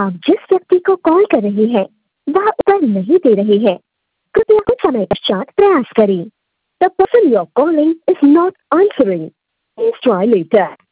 आप जिस व्यक्ति को कॉल कर रहे हैं वह उत्तर नहीं दे रहे हैं। कृपया कुछ समय पश्चात प्रयास करें। The person you're calling is not answering. Please try later.